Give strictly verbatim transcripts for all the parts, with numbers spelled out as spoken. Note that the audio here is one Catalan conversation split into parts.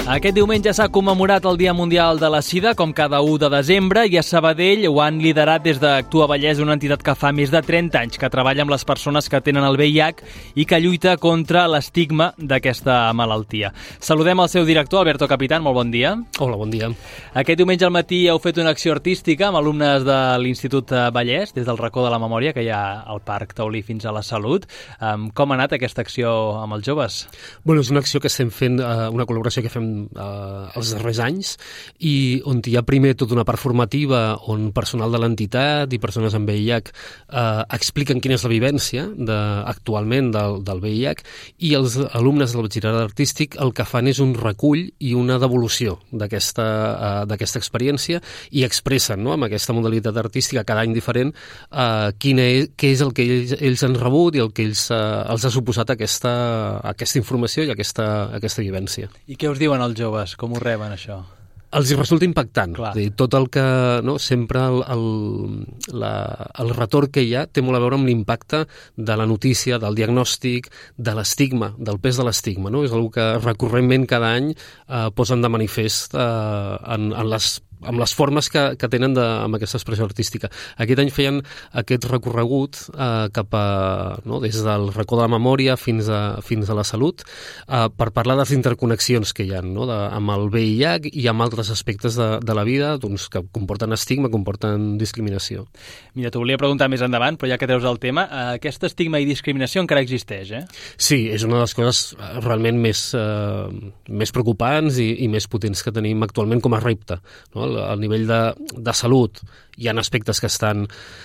Aquest diumenge s'ha commemorat el Dia Mundial de la Sida, com cada u de desembre, i a Sabadell ho han liderat des d'Actua Vallès, una entitat que fa més de trenta anys que treballa amb les persones que tenen el V I H i que lluita contra l'estigma d'aquesta malaltia. Saludem el seu director, Alberto Capitán, molt bon dia. Hola, bon dia. Aquest diumenge al matí heu fet una acció artística amb alumnes de l'Institut Vallès, des del racó de la memòria que hi ha al Parc Taulí fins a la Salut. Um, com ha anat aquesta acció amb els joves? Bueno, és una acció que estem fent, uh, una col·laboració que fem uh, els darrers anys, i on hi ha primer tota una part formativa on personal de l'entitat i persones amb V I H uh, expliquen quina és la vivència de, actualment del, del V I H, i els alumnes del batxillerat artístic el que fan és un recull i una devolució d'aquesta uh, d'aquesta experiència, i expressen, no, amb aquesta modalitat artística cada any diferent uh, quina és, què és el que ells, ells han rebut i el que ells, uh, els ha suposat aquesta, aquesta informació i aquesta, aquesta vivència. I què us diuen els joves? Com ho reben, això? Els hi resulta impactant. Clar. Dir, tot el que, no, sempre el, el, la, el retorn que hi ha té molt a veure amb l'impacte de la notícia, del diagnòstic, de l'estigma, del pes de l'estigma, no? És una que recurrentment cada any eh, posen de manifest eh, en, en les amb les formes que, que tenen de, amb aquesta expressió artística. Aquest any feien aquest recorregut eh, cap a, no, des del racó de la memòria fins a, fins a la salut, eh, per parlar de les interconnexions que hi ha, no, de, amb el V I H i amb altres aspectes de, de la vida, doncs, que comporten estigma, comporten discriminació. Mira, t'ho volia preguntar més endavant, però ja que treus el tema, eh, aquest estigma i discriminació encara existeix, eh? Sí, és una de les coses realment més, eh, més preocupants i, i més potents que tenim actualment com a repte, no? Al nivell de, de salut hi ha aspectes que estan,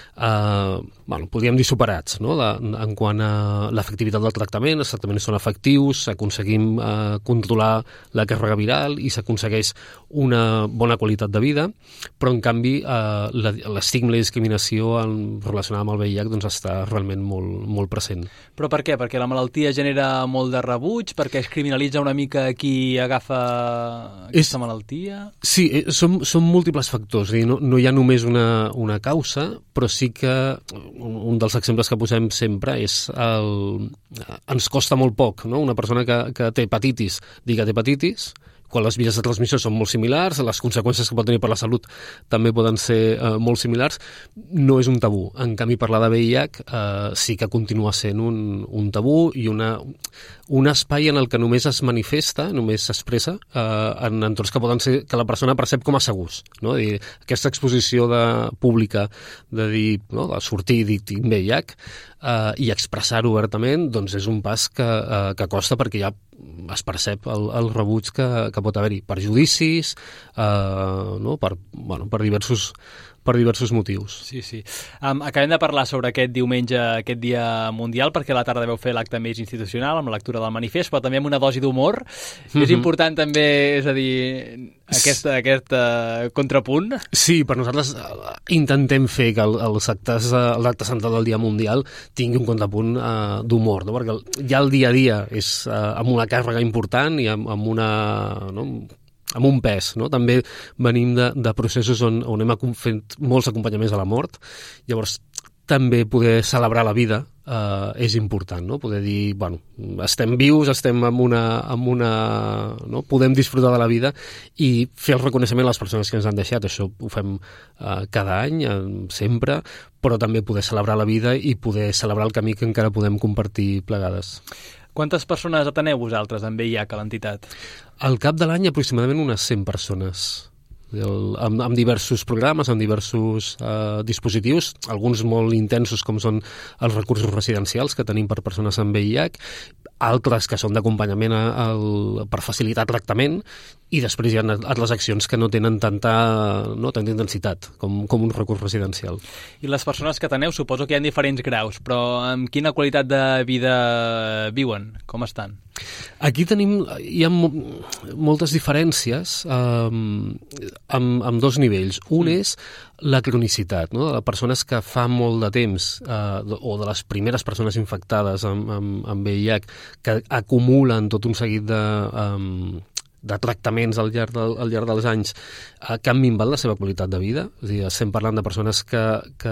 eh, bueno, podríem dir superats, no? De, en quant a l'efectivitat del tractament, els tractaments són efectius, aconseguim eh, controlar la càrrega viral i s'aconsegueix una bona qualitat de vida, però en canvi eh, l'estigma i la discriminació en, relacionada amb el V I H doncs, està realment molt, molt present. Però per què? Perquè la malaltia genera molt de rebuig? Perquè es criminalitza una mica qui agafa aquesta és, malaltia? Sí, són, són múltiples factors. No, no hi ha només una, una causa, però sí que un, un dels exemples que posem sempre és el, ens costa molt poc, no? Una persona que, que té hepatitis, diga té hepatitis, quan les vies de transmissió són molt similars, les conseqüències que pot tenir per la salut també poden ser eh, molt similars, no és un tabú. En canvi, parlar de V I H eh, sí que continua sent un, un tabú i una, un espai en el que només es manifesta, només s'expressa eh, en entorns que poden ser que la persona percep com a segurs, no? Dir, aquesta exposició de, pública de dir, no, de sortir i dir tinc V I H eh, i expressar-ho obertament, doncs és un pas que, eh, que costa, perquè ja es percep el, el rebuig que, que pot haver-hi per judicis, eh, no? per, bueno, per diversos per diversos motius. Sí, sí. Um, acabem de parlar sobre aquest diumenge, aquest dia mundial, perquè a la tarda veu fer l'acte més institucional amb la lectura del manifest, però també amb una dosi d'humor. Mm-hmm. És important també, és a dir, aquest, aquest uh, contrapunt. Sí, per nosaltres uh, intentem fer que el, els actes, uh, l'acte central del dia mundial tingui un contrapunt uh, d'humor, no? Perquè ja el dia a dia és uh, amb una càrrega important i amb, amb una... No? amb un pes, no? També venim de, de processos on, on hem fet molts acompanyaments a la mort, llavors també poder celebrar la vida eh, és important, no? Poder dir, bueno, estem vius, estem amb una... Amb una no? Podem disfrutar de la vida i fer el reconeixement a les persones que ens han deixat. Això ho fem eh, cada any, eh, sempre, però també poder celebrar la vida i poder celebrar el camí que encara podem compartir plegades. Quantes persones ateneu vosaltres amb V I H a l'entitat? Al cap de l'any aproximadament unes cent persones, el, amb, amb diversos programes, amb diversos eh, dispositius, alguns molt intensos com són els recursos residencials que tenim per persones amb V I H, altres que són d'acompanyament a, a, per facilitar tractament, i després hi ha altres accions que no tenen tanta, no, tanta intensitat com, com un recurs residencial. I les persones que teneu suposo que hi ha diferents graus, però amb quina qualitat de vida viuen? Com estan? Aquí tenim, hi ha moltes diferències um, amb, amb dos nivells. Un mm. és la cronicitat, no? De persones que fa molt de temps, uh, o de les primeres persones infectades amb, amb, amb V I H, que acumulen tot un seguit de... Um, de tractaments al llarg, del, al llarg dels anys eh, que han minvat la seva qualitat de vida. És a dir, estem parlant de persones que, que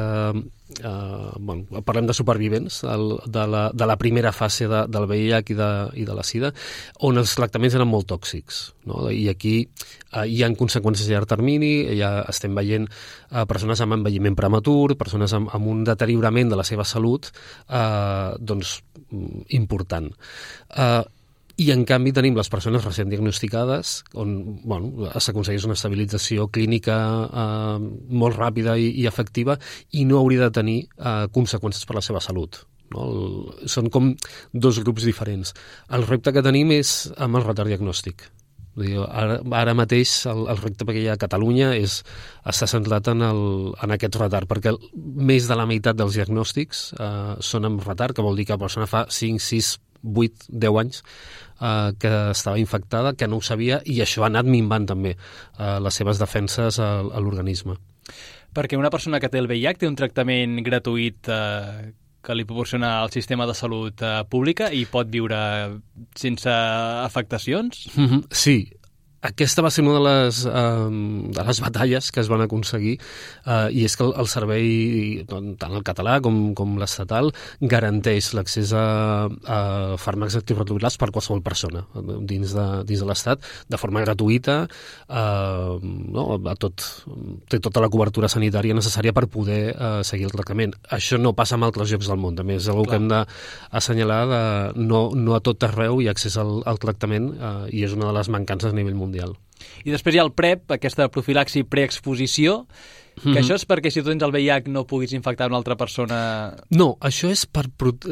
eh, bueno, parlem de supervivents el, de, la, de la primera fase de, del V I H i de, i de la SIDA, on els tractaments eren molt tòxics, no? I aquí eh, hi ha conseqüències a llarg termini, ja estem veient eh, persones amb envelliment prematur, persones amb, amb un deteriorament de la seva salut eh, doncs, important. Eh, I, en canvi, tenim les persones recent diagnosticades on bueno, s'aconsegueix una estabilització clínica eh, molt ràpida i, i efectiva i no hauria de tenir eh, conseqüències per la seva salut. No? El, són com dos grups diferents. El repte que tenim és amb el retard diagnòstic. Ara, ara mateix el, el repte que hi ha a Catalunya és, està centrat en, el, en aquest retard, perquè més de la meitat dels diagnòstics eh, són amb retard, que vol dir que la persona fa cinc, sis, vuit, deu anys eh, que estava infectada, que no ho sabia, i això ha anat minvant també eh, les seves defenses a, a l'organisme. Perquè una persona que té el V I H té un tractament gratuït eh, que li proporciona el sistema de salut eh, pública i pot viure sense afectacions? Mm-hmm, sí. Aquesta va ser una de les, eh, de les batalles que es van aconseguir eh, i és que el, el servei, tant el català com, com l'estatal, garanteix l'accés a, a fàrmacs antiretrovirals per qualsevol persona dins de, dins de l'Estat, de forma gratuïta, eh, no? a tot, té tota la cobertura sanitària necessària per poder eh, seguir el tractament. Això no passa en altres llocs del món, també és una cosa que hem d'assenyalar, de, no, no a tot arreu hi ha accés al, al tractament eh, i és una de les mancances a nivell mundial. I després hi ha el PrEP, aquesta profilaxi preexposició, que mm-hmm. això és perquè si tu tens el V I H no puguis infectar una altra persona... No, això és per...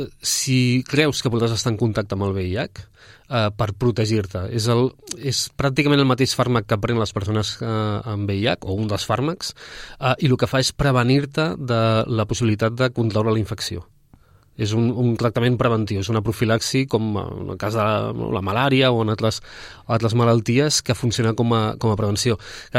Si creus que podràs estar en contacte amb el V I H, eh, per protegir-te. És, el, és pràcticament el mateix fàrmac que pren les persones eh, amb V I H, o un dels fàrmacs, eh, i el que fa és prevenir-te de la possibilitat de contraure la infecció. És un, un tractament preventiu, és una profilaxi com en el cas de la, la malària o en altres, altres malalties que funciona com a, com a prevenció.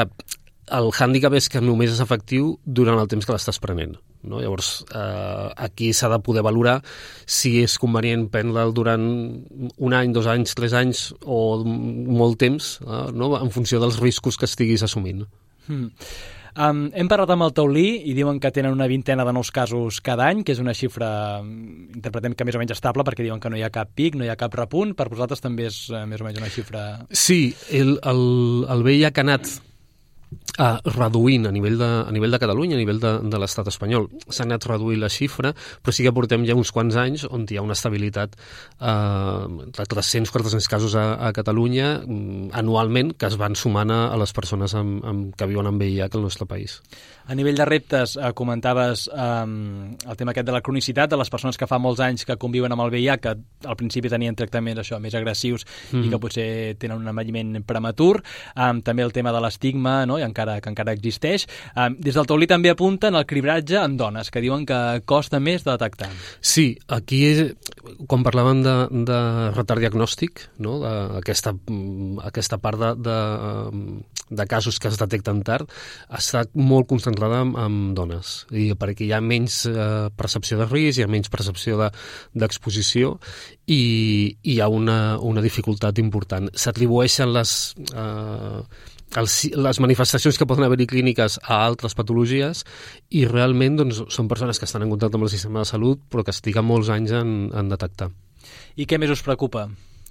El hàndicap és que només és efectiu durant el temps que l'estàs prenent. No? Llavors, eh, aquí s'ha de poder valorar si és convenient prendre'l durant un any, dos anys, tres anys o molt temps, eh, no? En funció dels riscos que estiguis assumint. Hmm. Um, hem parlat amb el Taulí i diuen que tenen una vintena de nous casos cada any, que és una xifra, interpretem que més o menys estable, perquè diuen que no hi ha cap pic, no hi ha cap repunt. Per vosaltres també és uh, més o menys una xifra... Sí, el, el, el V I H ha anat Uh, reduint a nivell, de, a nivell de Catalunya, a nivell de, de l'estat espanyol. S'ha anat reduint la xifra, però sí que portem ja uns quants anys on hi ha una estabilitat uh, de tres-cents quatre-cents casos a, a Catalunya um, anualment, que es van sumant a, a les persones amb, amb, que viuen amb V I H al nostre país. A nivell de reptes, eh, comentaves eh, el tema aquest de la cronicitat, de les persones que fa molts anys que conviuen amb el V I H, que al principi tenien tractaments això, més agressius mm-hmm. i que potser tenen un envelliment prematur. Eh, també el tema de l'estigma, no? I encara, que encara existeix. Eh, des del Taulí també apunten el cribratge en dones, que diuen que costa més de detectar. Sí, aquí, quan parlàvem de, de retard diagnòstic, no? de, aquesta, aquesta part de, de, de casos que es detecten tard, ha estat molt concentrada amb, amb dones, i perquè hi ha menys eh, percepció de risc, hi ha menys percepció de, d'exposició i, i hi ha una, una dificultat important. S'atribueixen les... Eh, Els, les manifestacions que poden haver-hi clíniques a altres patologies i realment doncs, són persones que estan en contacte amb el sistema de salut però que estiguen molts anys en, en detectar. I què més us preocupa?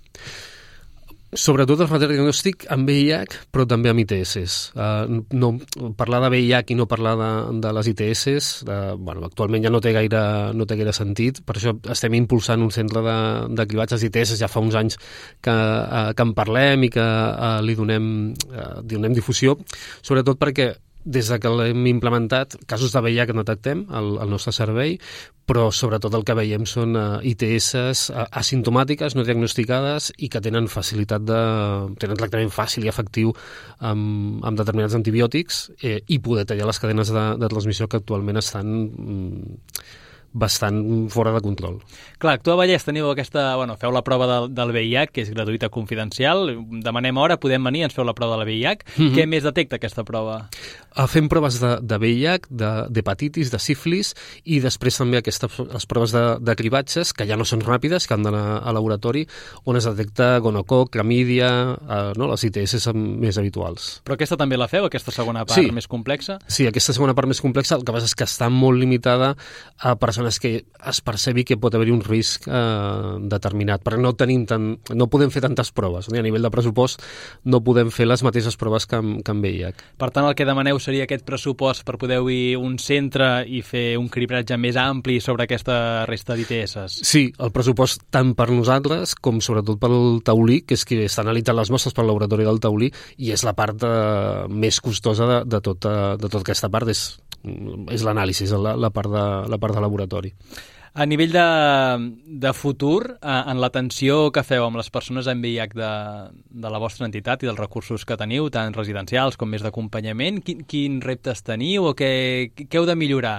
Sobretot el retard diagnòstic amb V I H, però també amb I T S. Uh, no, parlar de V I H i no parlar de, de les I T S, uh, bueno, actualment ja no té, gaire, no té gaire sentit, per això estem impulsant un centre de, de cribatges I T S, ja fa uns anys que, uh, que en parlem i que uh, li donem, uh, donem difusió, sobretot perquè des de que l'hem implementat, casos de V I H que detectem al, al nostre servei, però sobretot el que veiem són uh, I T S uh, asimptomàtiques, no diagnosticades i que tenen facilitat de... tenen tractament fàcil i efectiu amb, amb determinats antibiòtics eh, i poder tallar les cadenes de, de transmissió que actualment estan mm, bastant fora de control. Clar, Actua Vallès teniu aquesta... Bueno, feu la prova del, del V I H, que és gratuïta, confidencial. Demanem hora, podem venir, ens feu la prova del V I H. Mm-hmm. Què més detecta aquesta prova? Uh, fem proves de, de V I H, d'hepatitis, de, de sífilis, i després també aquestes, les proves de, de cribatges, que ja no són ràpides, que han d'anar a laboratori, on es detecta gonococ, clamídia, uh, no? Les I T S més habituals. Però aquesta també la feu, aquesta segona part sí. més complexa? Sí, aquesta segona part més complexa, el que passa és que està molt limitada a persones que es percebi que pot haver-hi un risc eh, determinat, perquè no tenim tant, no podem fer tantes proves, no? A nivell de pressupost no podem fer les mateixes proves que amb, que amb V I H. Per tant, el que demaneu seria aquest pressupost per poder ir a un centre i fer un cribratge més ampli sobre aquesta resta d'I T S? Sí, el pressupost tant per nosaltres com sobretot pel taulí, que és qui està analitzant les mostres pel laboratori del taulí, i és la part eh, més costosa de, de, tota, de tota aquesta part, és, és l'anàlisi, la, la, part de, la part de laboratori. A nivell de, de futur, en l'atenció que feu amb les persones amb V I H de, de la vostra entitat i dels recursos que teniu, tant residencials com més d'acompanyament, quin, quins reptes teniu o què, què heu de millorar?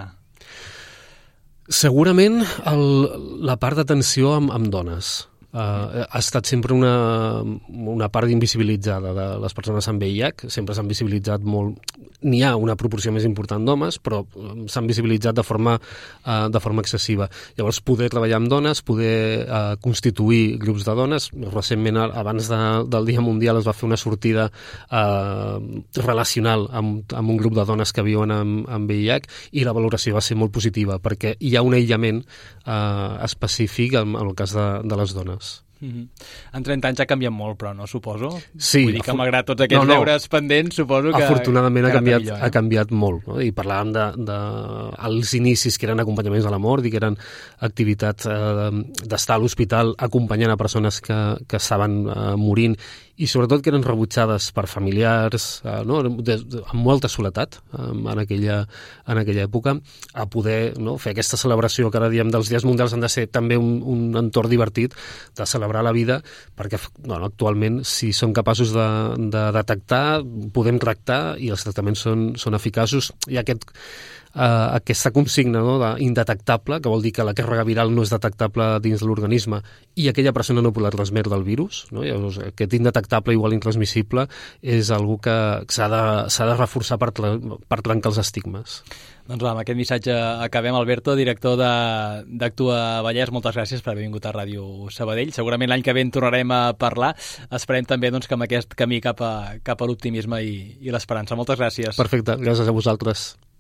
Segurament el, la part d'atenció amb, amb dones. Uh, ha estat sempre una, una part invisibilitzada de les persones amb V I H, sempre s'han visibilitzat molt, n'hi ha una proporció més important d'homes, però s'han visibilitzat de forma, uh, de forma excessiva. Llavors, poder treballar amb dones, poder uh, constituir grups de dones, recentment, abans de, del Dia Mundial, es va fer una sortida uh, relacional amb, amb un grup de dones que viuen amb, amb V I H, i la valoració va ser molt positiva, perquè hi ha un aïllament uh, específic en, en el cas de, de les dones. Mm-hmm. En trenta anys ha canviat molt, però no, suposo? Sí. Vull dir que malgrat tots aquests no, no. deures pendents, suposo que... Afortunadament que ha canviat, millor, eh? ha canviat molt, no? I parlàvem de, de els inicis que eren acompanyaments a la mort i que eren activitats eh, d'estar a l'hospital acompanyant a persones que, que estaven eh, morint, i sobretot que eren rebutjades per familiars, eh, no? de, de, amb molta soledat eh, en, aquella, en aquella època, a poder, no? fer aquesta celebració que ara diem dels Dies Mundials han de ser també un, un entorn divertit de celebrar la vida, perquè bueno, actualment si som capaços de, de detectar, podem tractar i els tractaments són, són eficaços. Hi ha aquest Uh, aquesta consigna, no, d'indetectable, que vol dir que la càrrega viral no és detectable dins de l'organisme i aquella persona no pot transmetre del virus, no? Llavors, aquest indetectable igual intransmissible és algo que s'ha de, s'ha de reforçar per, per trencar els estigmes. Doncs va, amb aquest missatge acabem. Alberto, director d'Actua Vallès, moltes gràcies per haver vingut a Ràdio Sabadell. Segurament l'any que ve en tornarem a parlar. Esperem també doncs, que amb aquest camí cap a, cap a l'optimisme i, i l'esperança. Moltes gràcies. Perfecte, gràcies a vosaltres.